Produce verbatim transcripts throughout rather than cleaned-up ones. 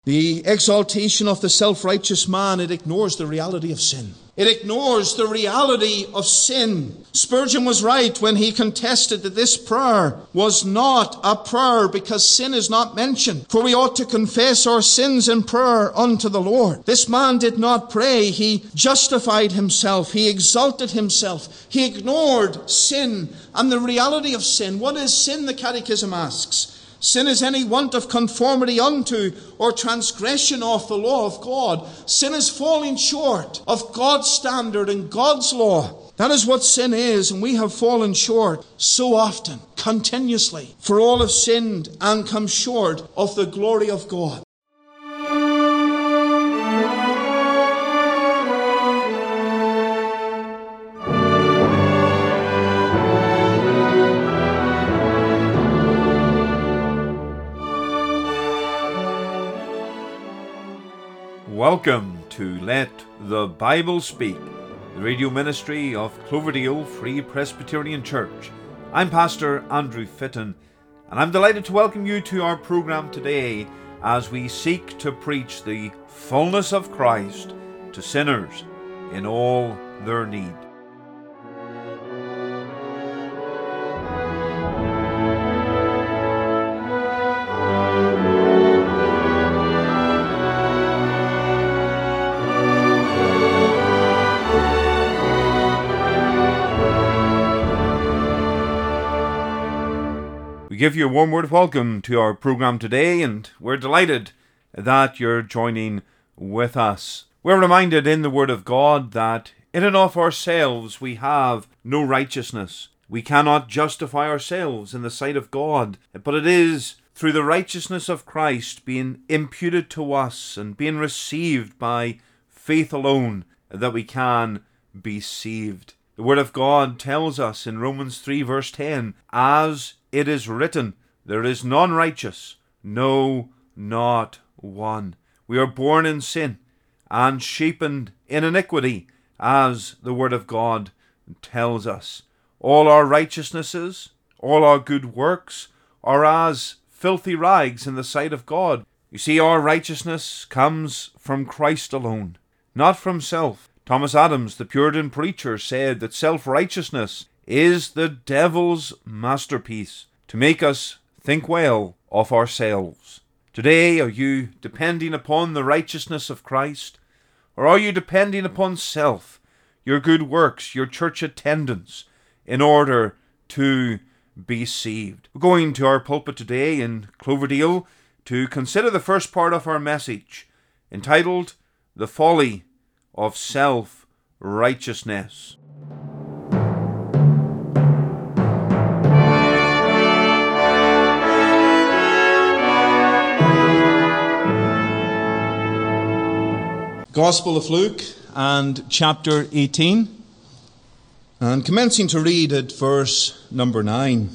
The exaltation of the self-righteous man, it ignores the reality of sin. It ignores the reality of sin. Spurgeon was right when he contested that this prayer was not a prayer because sin is not mentioned. For we ought to confess our sins in prayer unto the Lord. This man did not pray. He justified himself. He exalted himself. He ignored sin and the reality of sin. What is sin, the Catechism asks? Sin is any want of conformity unto or transgression of the law of God. Sin is falling short of God's standard and God's law. That is what sin is, and we have fallen short so often, continuously. For all have sinned and come short of the glory of God. Welcome to Let the Bible Speak, the radio ministry of Cloverdale Free Presbyterian Church. I'm Pastor Andrew Fitton, and I'm delighted to welcome you to our program today as we seek to preach the fullness of Christ to sinners in all their need. We give you a warm word of welcome to our program today, and we're delighted that you're joining with us. We're reminded in the Word of God that in and of ourselves we have no righteousness. We cannot justify ourselves in the sight of God, but it is through the righteousness of Christ being imputed to us and being received by faith alone that we can be saved. The Word of God tells us in Romans three verse ten, as it is written, there is none righteous, no, not one. We are born in sin and shapen in iniquity, as the Word of God tells us. All our righteousnesses, all our good works, are as filthy rags in the sight of God. You see, our righteousness comes from Christ alone, not from self. Thomas Adams, the Puritan preacher, said that self-righteousness is the devil's masterpiece to make us think well of ourselves. Today, are you depending upon the righteousness of Christ? Or are you depending upon self, your good works, your church attendance, in order to be saved? We're going to our pulpit today in Cloverdale to consider the first part of our message, entitled, The Folly of Self-Righteousness. Gospel of Luke and chapter eighteen, and commencing to read at verse number nine.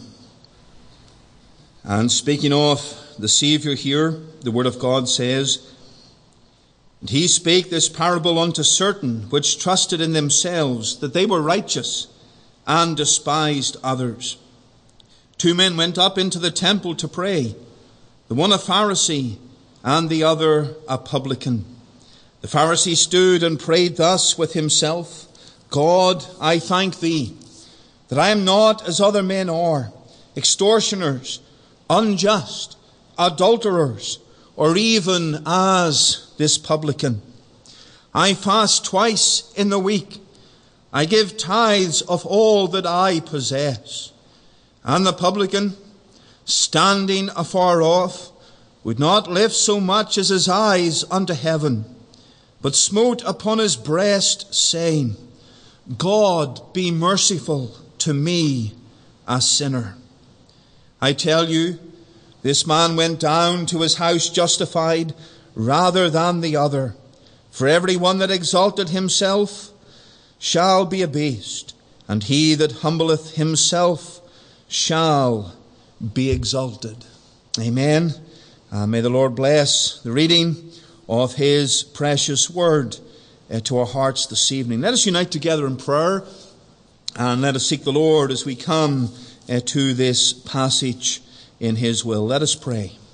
And speaking of the Saviour here, the Word of God says, And he spake this parable unto certain which trusted in themselves that they were righteous, and despised others. Two men went up into the temple to pray, the one a Pharisee, and the other a publican. The Pharisee stood and prayed thus with himself, God, I thank thee, that I am not as other men are, extortioners, unjust, adulterers, or even as this publican. I fast twice in the week. I give tithes of all that I possess. And the publican, standing afar off, would not lift so much as his eyes unto heaven, but smote upon his breast, saying, God, be merciful to me, a sinner. I tell you, this man went down to his house justified rather than the other. For every one that exalteth himself shall be abased, and he that humbleth himself shall be exalted. Amen. Uh, may the Lord bless the reading of his precious word uh, to our hearts this evening. Let us unite together in prayer, and let us seek the Lord as we come uh, to this passage in his will. Let us pray.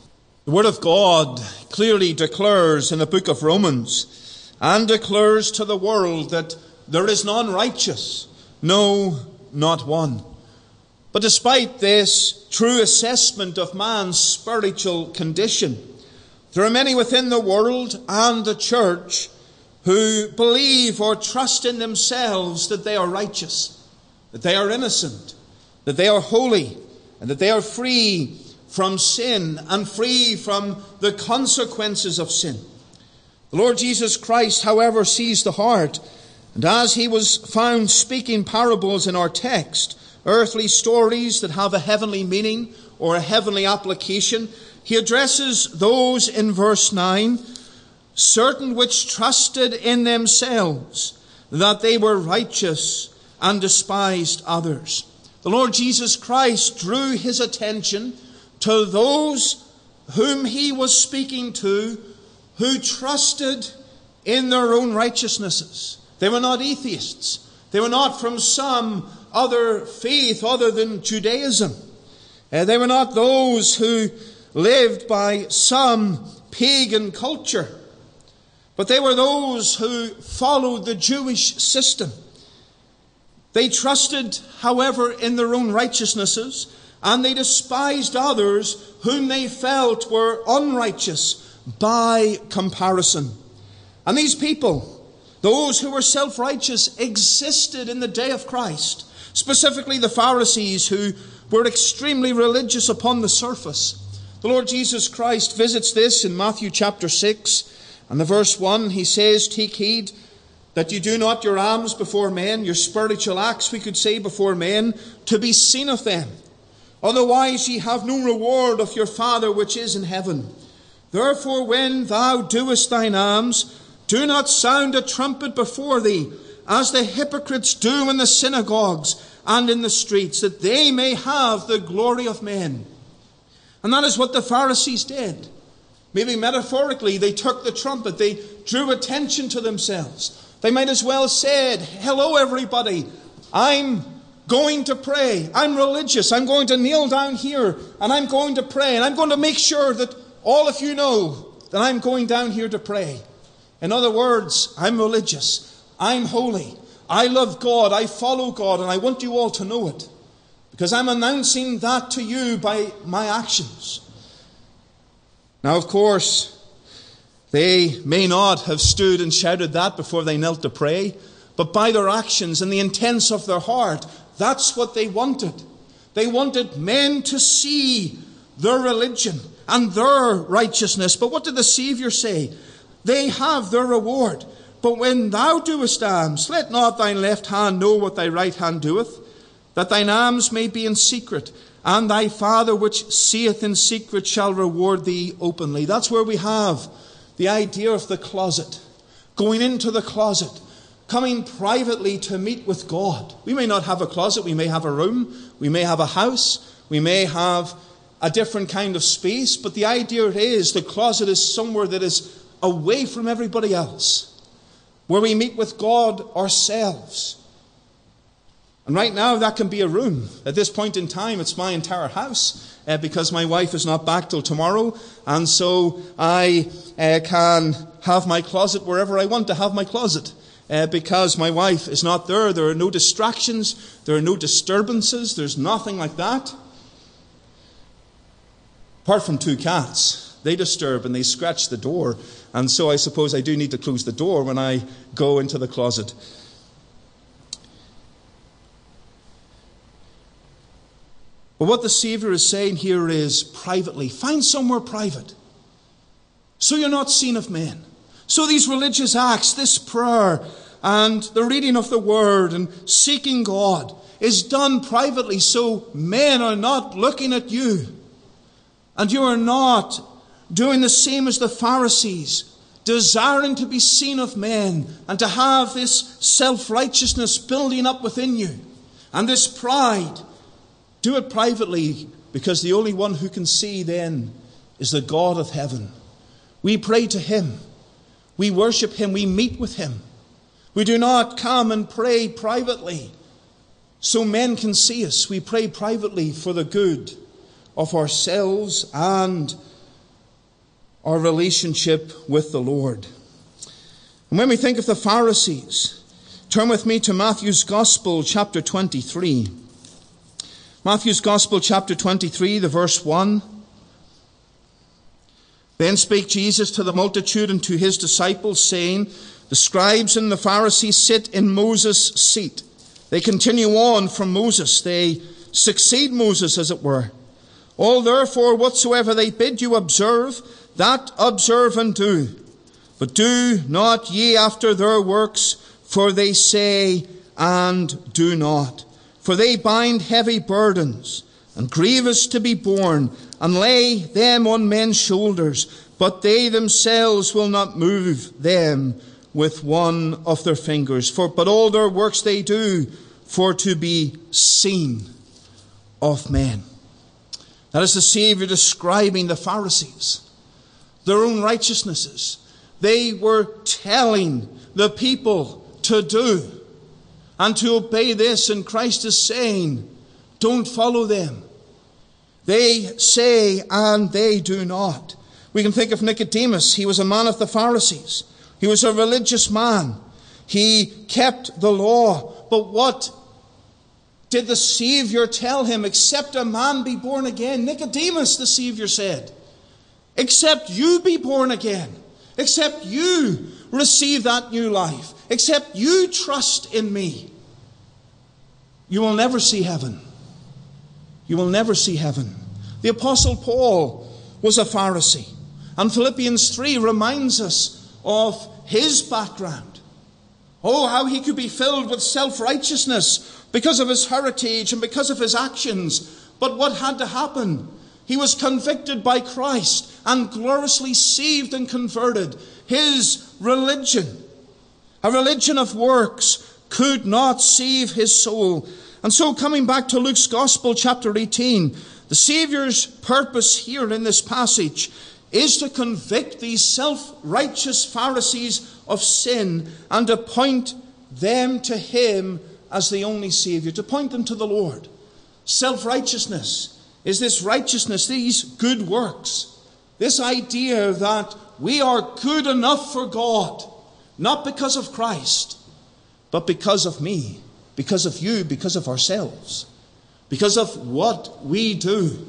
The Word of God clearly declares in the book of Romans and declares to the world that there is none righteous, no, not one. But despite this true assessment of man's spiritual condition, there are many within the world and the church who believe or trust in themselves that they are righteous, that they are innocent, that they are holy, and that they are free from sin and free from the consequences of sin. The Lord Jesus Christ, however, sees the heart, and as he was found speaking parables in our text, earthly stories that have a heavenly meaning or a heavenly application, he addresses those in verse nine, certain which trusted in themselves that they were righteous and despised others. The Lord Jesus Christ drew his attention to those whom he was speaking to who trusted in their own righteousnesses. They were not atheists. They were not from some other faith other than Judaism. Uh, they were not those who lived by some pagan culture. But they were those who followed the Jewish system. They trusted, however, in their own righteousnesses, and they despised others whom they felt were unrighteous by comparison. And these people, those who were self-righteous, existed in the day of Christ. Specifically the Pharisees, who were extremely religious upon the surface. The Lord Jesus Christ visits this in Matthew chapter six, and the verse one, he says, "Take heed that you do not your alms before men," your spiritual acts, we could say, before men, "to be seen of them. Otherwise ye have no reward of your Father which is in heaven. Therefore when thou doest thine alms, do not sound a trumpet before thee, as the hypocrites do in the synagogues and in the streets, that they may have the glory of men." And that is what the Pharisees did. Maybe metaphorically, they took the trumpet, they drew attention to themselves. They might as well said, "Hello everybody, I'm going to pray. I'm religious. I'm going to kneel down here and I'm going to pray. And I'm going to make sure that all of you know that I'm going down here to pray." In other words, I'm religious. I'm holy. I love God. I follow God. And I want you all to know it. Because I'm announcing that to you by my actions. Now, of course, they may not have stood and shouted that before they knelt to pray. But by their actions and the intents of their heart, that's what they wanted. They wanted men to see their religion and their righteousness. But what did the Saviour say? They have their reward. But when thou doest alms, let not thine left hand know what thy right hand doeth, that thine alms may be in secret, and thy Father which seeth in secret shall reward thee openly. That's where we have the idea of the closet. Going into the closet. Coming privately to meet with God. We may not have a closet, we may have a room, we may have a house, we may have a different kind of space, but the idea is the closet is somewhere that is away from everybody else, where we meet with God ourselves. And right now that can be a room. At this point in time, it's my entire house, uh, because my wife is not back till tomorrow, and so I uh, can have my closet wherever I want to have my closet. Uh, because my wife is not there. There are no distractions. There are no disturbances. There's nothing like that. Apart from two cats. They disturb and they scratch the door. And so I suppose I do need to close the door when I go into the closet. But what the Saviour is saying here is privately. Find somewhere private. So you're not seen of men. So these religious acts, this prayer and the reading of the Word and seeking God is done privately so men are not looking at you. And you are not doing the same as the Pharisees, desiring to be seen of men and to have this self-righteousness building up within you. And this pride, do it privately, because the only one who can see then is the God of heaven. We pray to Him. We worship Him. We meet with Him. We do not come and pray privately so men can see us. We pray privately for the good of ourselves and our relationship with the Lord. And when we think of the Pharisees, turn with me to Matthew's Gospel, chapter twenty-three. Matthew's Gospel, chapter twenty-three, the verse one. Then spake Jesus to the multitude and to his disciples, saying, the scribes and the Pharisees sit in Moses' seat. They continue on from Moses. They succeed Moses, as it were. All therefore whatsoever they bid you observe, that observe and do. But do not ye after their works, for they say and do not. For they bind heavy burdens, and grievous to be borne, and lay them on men's shoulders, but they themselves will not move them with one of their fingers. For but all their works they do for to be seen of men. That is the Savior describing the Pharisees, their own righteousnesses. They were telling the people to do and to obey this, and Christ is saying, don't follow them. They say and they do not. We can think of Nicodemus. He was a man of the Pharisees. He was a religious man. He kept the law. But what did the Savior tell him? Except a man be born again. Nicodemus, the Savior said, except you be born again. Except you receive that new life. Except you trust in me. You will never see heaven. You will never see heaven. The Apostle Paul was a Pharisee. And Philippians three reminds us of his background. Oh, how he could be filled with self-righteousness because of his heritage and because of his actions. But what had to happen? He was convicted by Christ and gloriously saved and converted. His religion, a religion of works, could not save his soul. And so, coming back to Luke's Gospel, chapter eighteen, the Saviour's purpose here in this passage is to convict these self-righteous Pharisees of sin and to point them to him as the only Saviour, to point them to the Lord. Self-righteousness is this righteousness, these good works, this idea that we are good enough for God, not because of Christ, but because of me, because of you, because of ourselves, because of what we do.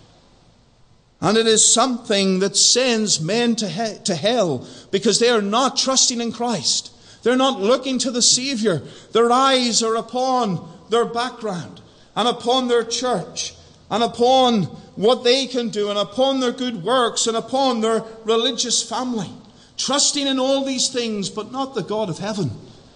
And it is something that sends men to, he- to hell because they are not trusting in Christ. They're not looking to the Savior. Their eyes are upon their background and upon their church and upon what they can do and upon their good works and upon their religious family. Trusting in all these things, but not the God of heaven,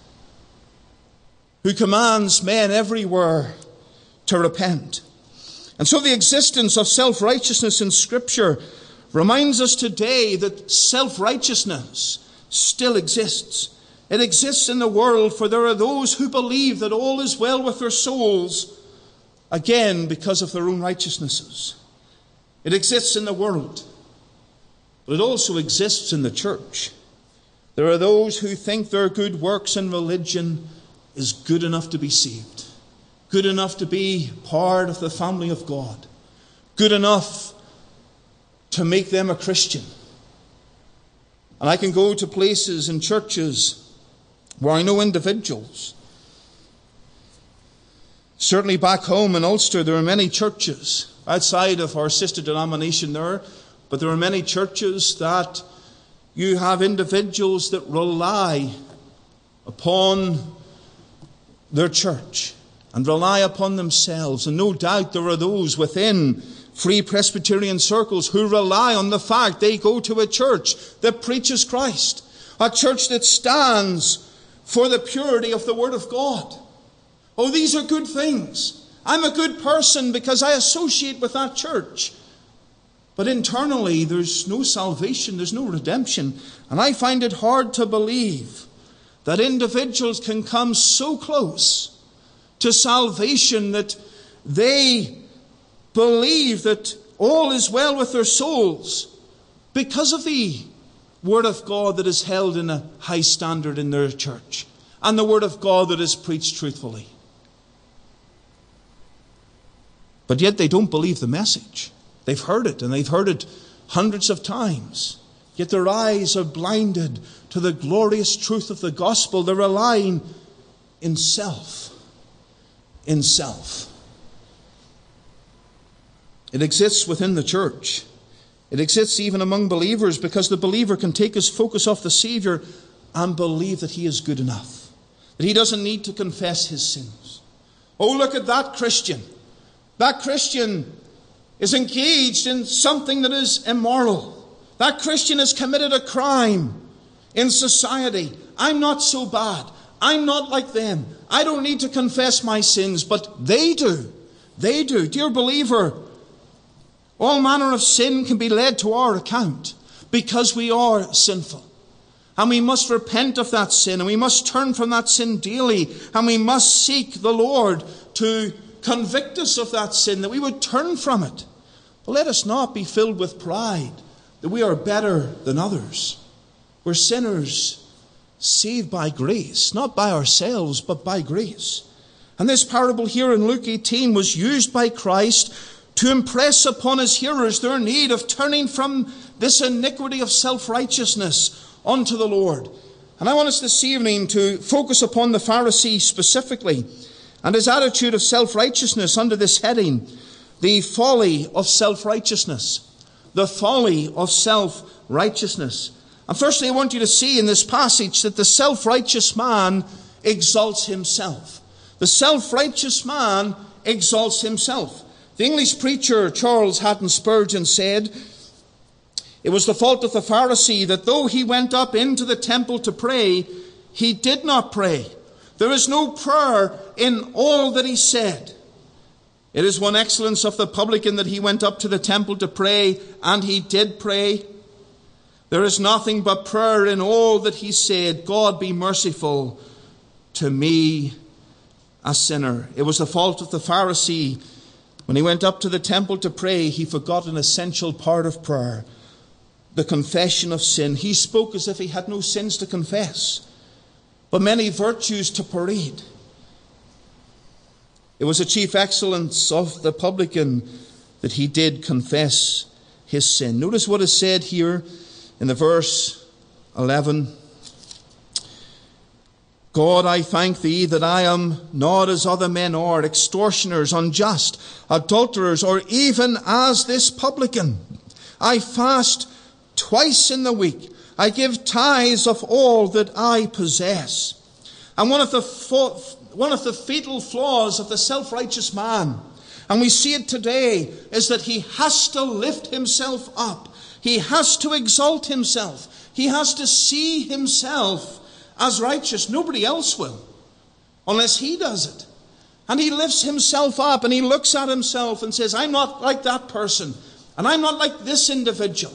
who commands men everywhere to repent. And so the existence of self-righteousness in Scripture reminds us today that self-righteousness still exists. It exists in the world, for there are those who believe that all is well with their souls, again, because of their own righteousnesses. It exists in the world, but it also exists in the church. There are those who think their good works and religion is good enough to be saved. Good enough to be part of the family of God. Good enough to make them a Christian. And I can go to places and churches where I know individuals. Certainly back home in Ulster, there are many churches outside of our sister denomination there, but there are many churches that you have individuals that rely upon their church and rely upon themselves. And no doubt there are those within Free Presbyterian circles who rely on the fact they go to a church that preaches Christ, a church that stands for the purity of the Word of God. Oh, these are good things. I'm a good person because I associate with that church. But internally, there's no salvation, there's no redemption. And I find it hard to believe that individuals can come so close to salvation that they believe that all is well with their souls because of the Word of God that is held in a high standard in their church and the Word of God that is preached truthfully. But yet they don't believe the message. They've heard it, and they've heard it hundreds of times. Yet their eyes are blinded to the glorious truth of the gospel. They're relying in self. In self. It exists within the church. It exists even among believers, because the believer can take his focus off the Savior and believe that he is good enough, that he doesn't need to confess his sins. Oh, look at that Christian. That Christian is engaged in something that is immoral. That Christian has committed a crime in society. I'm not so bad. I'm not like them. I don't need to confess my sins, but they do. They do. Dear believer, all manner of sin can be laid to our account because we are sinful. And we must repent of that sin, and we must turn from that sin daily, and we must seek the Lord to convict us of that sin, that we would turn from it. But let us not be filled with pride, that we are better than others. We're sinners saved by grace, not by ourselves, but by grace. And this parable here in Luke eighteen was used by Christ to impress upon his hearers their need of turning from this iniquity of self-righteousness unto the Lord. And I want us this evening to focus upon the Pharisee specifically and his attitude of self-righteousness under this heading, the folly of self-righteousness. The folly of self-righteousness. And firstly, I want you to see in this passage that the self-righteous man exalts himself. The self-righteous man exalts himself. The English preacher Charles Hatton Spurgeon said, it was the fault of the Pharisee that though he went up into the temple to pray, he did not pray. There is no prayer in all that he said. It is one excellence of the publican that he went up to the temple to pray, and he did pray. There is nothing but prayer in all that he said. God be merciful to me, a sinner. It was the fault of the Pharisee. When he went up to the temple to pray, he forgot an essential part of prayer, the confession of sin. He spoke as if he had no sins to confess, but many virtues to parade. It was a chief excellence of the publican that he did confess his sin. Notice what is said here in the verse eleven. God, I thank thee that I am not as other men are, extortioners, unjust, adulterers, or even as this publican. I fast twice in the week. I give tithes of all that I possess. And one of the fo- one of the fatal flaws of the self-righteous man, and we see it today, is that he has to lift himself up. He has to exalt himself. He has to see himself as righteous. Nobody else will, unless he does it. And he lifts himself up and he looks at himself and says, I'm not like that person, and I'm not like this individual.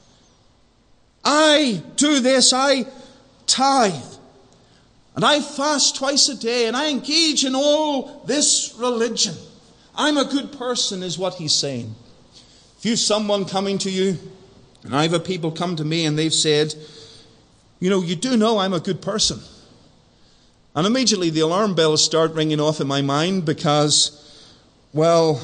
I do this, I tithe, and I fast twice a day, and I engage in all this religion. I'm a good person, is what he's saying. If you've someone coming to you, and I've had people come to me and they've said, you know, you do know I'm a good person. And immediately the alarm bells start ringing off in my mind because, well,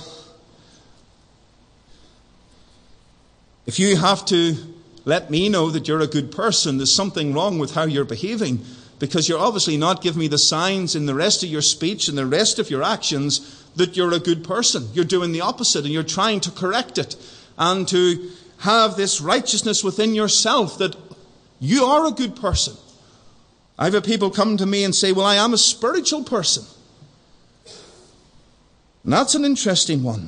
if you have to let me know that you're a good person, there's something wrong with how you're behaving, because you're obviously not giving me the signs in the rest of your speech and the rest of your actions that you're a good person. You're doing the opposite, and you're trying to correct it and to have this righteousness within yourself that you are a good person. I've had people come to me and say, well, I am a spiritual person. And that's an interesting one.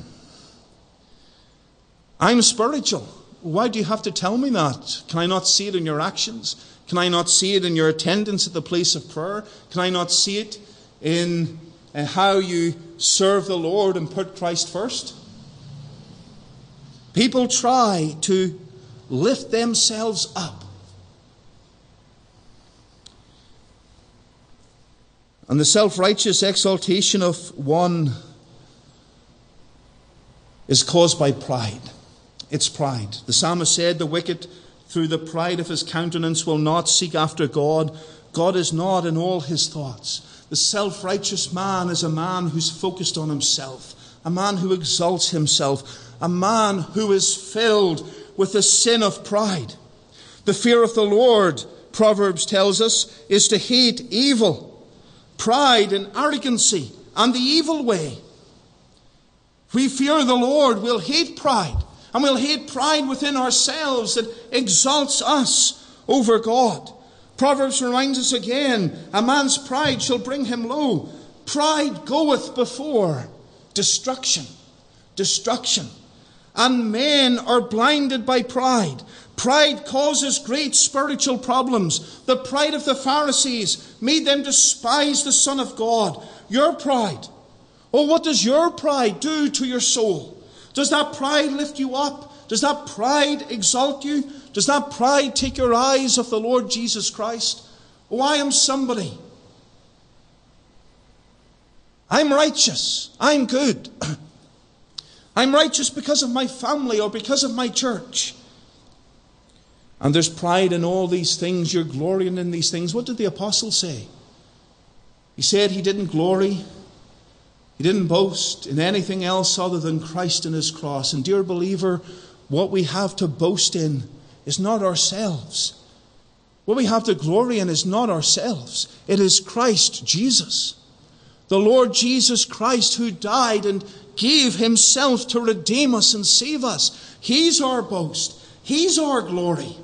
I'm spiritual. Why do you have to tell me that? Can I not see it in your actions? Can I not see it in your attendance at the place of prayer? Can I not see it in uh, how you serve the Lord and put Christ first? People try to lift themselves up. And the self-righteous exaltation of one is caused by pride. It's pride. The psalmist said, the wicked, through the pride of his countenance, will not seek after God. God is not in all his thoughts. The self-righteous man is a man who's focused on himself, a man who exalts himself, a man who is filled with the sin of pride. The fear of the Lord, Proverbs tells us, is to hate evil, pride and arrogancy, and the evil way. If we fear the Lord, we'll hate pride, and we'll hate pride within ourselves that exalts us over God. Proverbs reminds us again, a man's pride shall bring him low. Pride goeth before destruction. Destruction. And men are blinded by pride. Pride causes great spiritual problems. The pride of the Pharisees made them despise the Son of God. Your pride. Oh, what does your pride do to your soul? Does that pride lift you up? Does that pride exalt you? Does that pride take your eyes off the Lord Jesus Christ? Oh, I am somebody. I'm righteous. I'm good. I'm righteous because of my family or because of my church. And there's pride in all these things. You're glorying in these things. What did the apostle say? He said he didn't glory. He didn't boast in anything else other than Christ and his cross. And dear believer, what we have to boast in is not ourselves. What we have to glory in is not ourselves. It is Christ Jesus. The Lord Jesus Christ, who died and gave himself to redeem us and save us. He's our boast. He's our glory.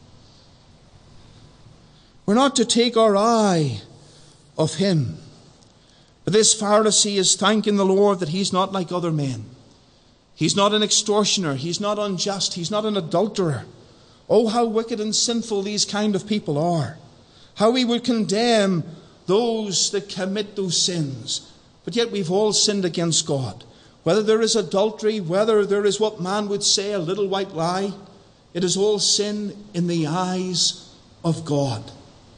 We're not to take our eye off him. But this Pharisee is thanking the Lord that he's not like other men. He's not an extortioner. He's not unjust. He's not an adulterer. Oh, how wicked and sinful these kind of people are. How we would condemn those that commit those sins. But yet we've all sinned against God. Whether there is adultery, whether there is what man would say a little white lie, it is all sin in the eyes of God.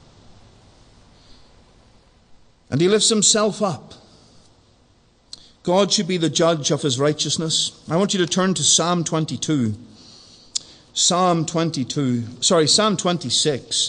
And he lifts himself up. God should be the judge of his righteousness. I want you to turn to Psalm twenty-two. Psalm twenty-two. Sorry, Psalm twenty-six.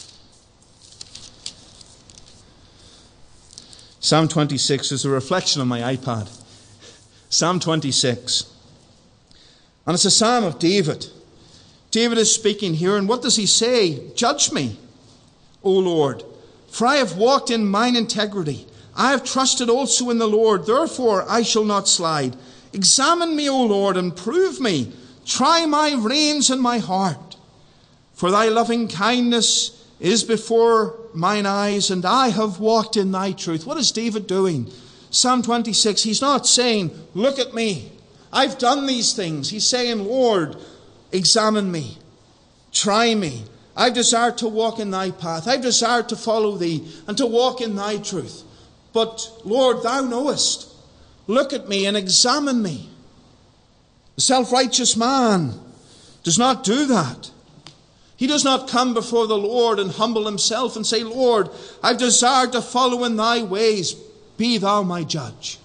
Psalm twenty-six is a reflection on my iPad. Psalm twenty-six. And it's a psalm of David. David is speaking here, and what does he say? Judge me, O Lord, for I have walked in mine integrity. I have trusted also in the Lord, therefore I shall not slide. Examine me, O Lord, and prove me. Try my reins and my heart. For thy loving kindness is before mine eyes, and I have walked in thy truth. What is David doing? Psalm twenty-six, he's not saying, look at me. I've done these things. He's saying, Lord, examine me. Try me. I've desired to walk in thy path. I've desired to follow thee and to walk in thy truth. But, Lord, thou knowest. Look at me and examine me. The self-righteous man does not do that. He does not come before the Lord and humble himself and say, Lord, I've desired to follow in thy ways. Be thou my judge.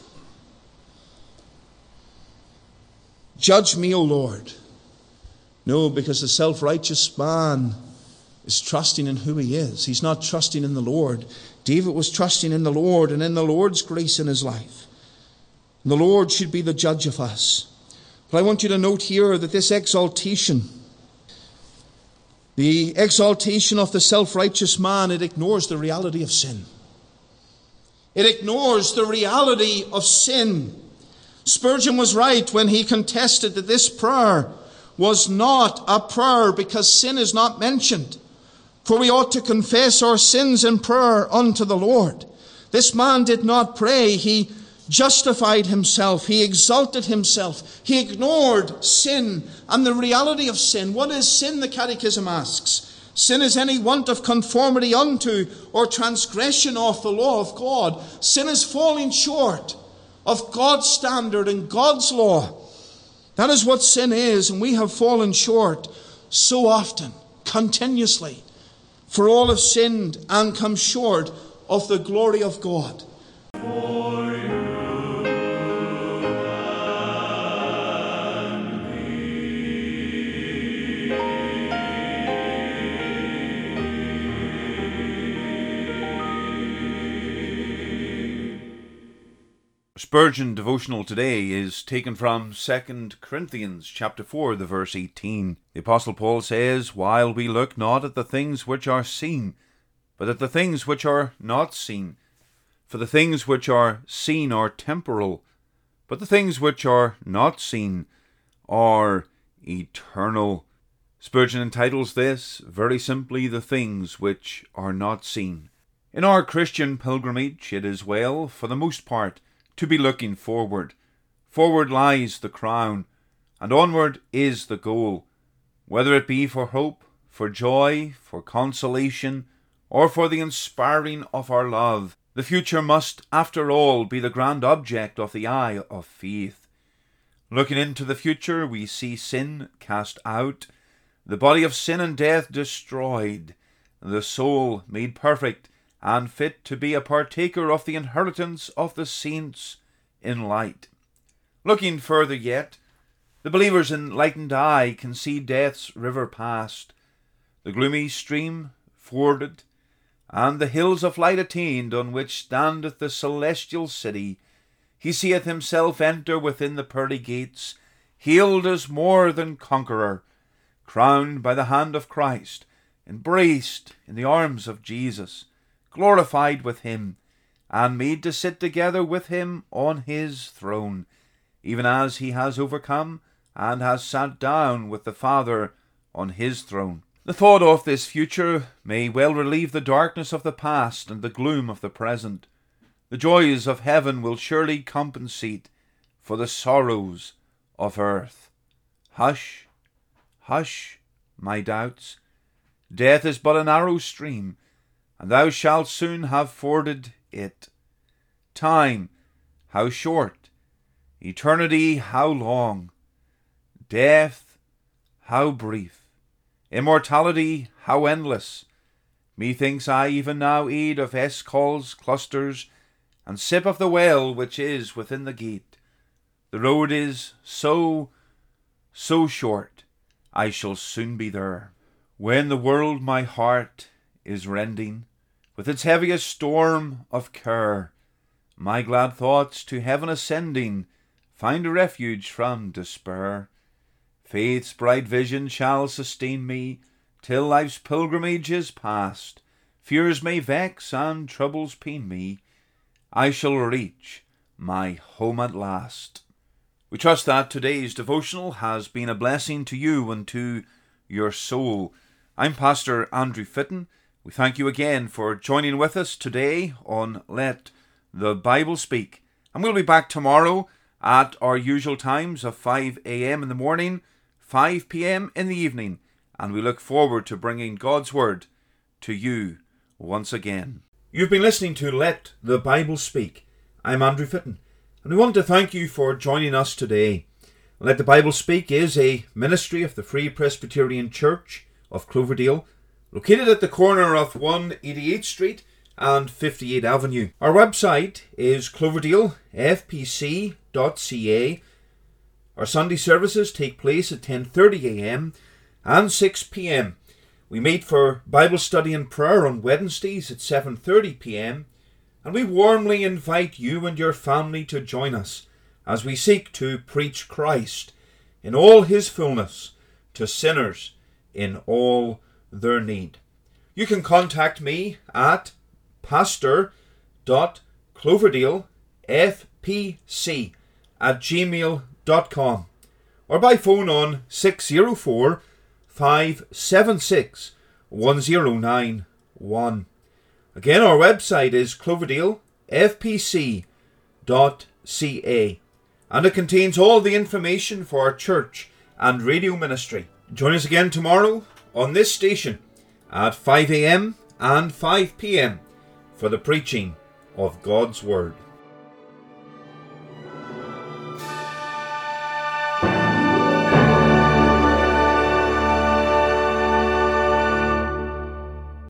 Judge me, O Lord. No, because the self-righteous man is trusting in who he is. He's not trusting in the Lord. David was trusting in the Lord and in the Lord's grace in his life. And the Lord should be the judge of us. But I want you to note here that this exaltation, the exaltation of the self-righteous man, it ignores the reality of sin. It ignores the reality of sin. Spurgeon was right when he contested that this prayer was not a prayer because sin is not mentioned. For we ought to confess our sins in prayer unto the Lord. This man did not pray. He justified himself. He exalted himself. He ignored sin and the reality of sin. What is sin? The Catechism asks. Sin is any want of conformity unto or transgression of the law of God. Sin is falling short of God's standard and God's law. That is what sin is, and we have fallen short so often, continuously. For all have sinned and come short of the glory of God. Spurgeon devotional today is taken from Second Corinthians chapter four, the verse eighteen. The Apostle Paul says, "While we look not at the things which are seen, but at the things which are not seen. For the things which are seen are temporal, but the things which are not seen are eternal." Spurgeon entitles this very simply, "The Things Which Are Not Seen." In our Christian pilgrimage, it is well, for the most part, to be looking forward. Forward lies the crown, and onward is the goal. Whether it be for hope, for joy, for consolation, or for the inspiring of our love, the future must, after all, be the grand object of the eye of faith. Looking into the future, we see sin cast out, the body of sin and death destroyed, the soul made perfect and fit to be a partaker of the inheritance of the saints in light. Looking further yet, the believer's enlightened eye can see death's river past, the gloomy stream forded, and the hills of light attained, on which standeth the celestial city. He seeth himself enter within the pearly gates, hailed as more than conqueror, crowned by the hand of Christ, embraced in the arms of Jesus, glorified with him, and made to sit together with him on his throne, even as he has overcome and has sat down with the Father on his throne. The thought of this future may well relieve the darkness of the past and the gloom of the present. The joys of heaven will surely compensate for the sorrows of earth. Hush, hush, my doubts. Death is but a narrow stream, and thou shalt soon have forded it. Time, how short! Eternity, how long! Death, how brief! Immortality, how endless! Methinks I even now eat of escal's clusters, and sip of the well which is within the gate. The road is so, so short, I shall soon be there. When the world my heart is rending, with its heaviest storm of care, my glad thoughts to heaven ascending, find a refuge from despair. Faith's bright vision shall sustain me, till life's pilgrimage is past. Fears may vex and troubles pain me, I shall reach my home at last. We trust that today's devotional has been a blessing to you and to your soul. I'm Pastor Andrew Fitton. We thank you again for joining with us today on Let the Bible Speak. And we'll be back tomorrow at our usual times of five a.m. in the morning, five p.m. in the evening. And we look forward to bringing God's Word to you once again. You've been listening to Let the Bible Speak. I'm Andrew Fitton, and we want to thank you for joining us today. Let the Bible Speak is a ministry of the Free Presbyterian Church of Cloverdale, located at the corner of one hundred eighty-eighth Street and fifty-eighth Avenue. Our website is cloverdale f p c dot c a. Our Sunday services take place at ten thirty a.m. and six p.m. We meet for Bible study and prayer on Wednesdays at seven thirty p.m. and we warmly invite you and your family to join us as we seek to preach Christ in all his fullness to sinners in all their need. You can contact me at pastor dot cloverdale f p c at gmail dot com or by phone on six oh four, five seven six, one oh nine one. Again, our website is cloverdale f p c dot c a, and it contains all the information for our church and radio ministry. Join us again tomorrow on this station at five a.m. and five p.m. for the preaching of God's Word.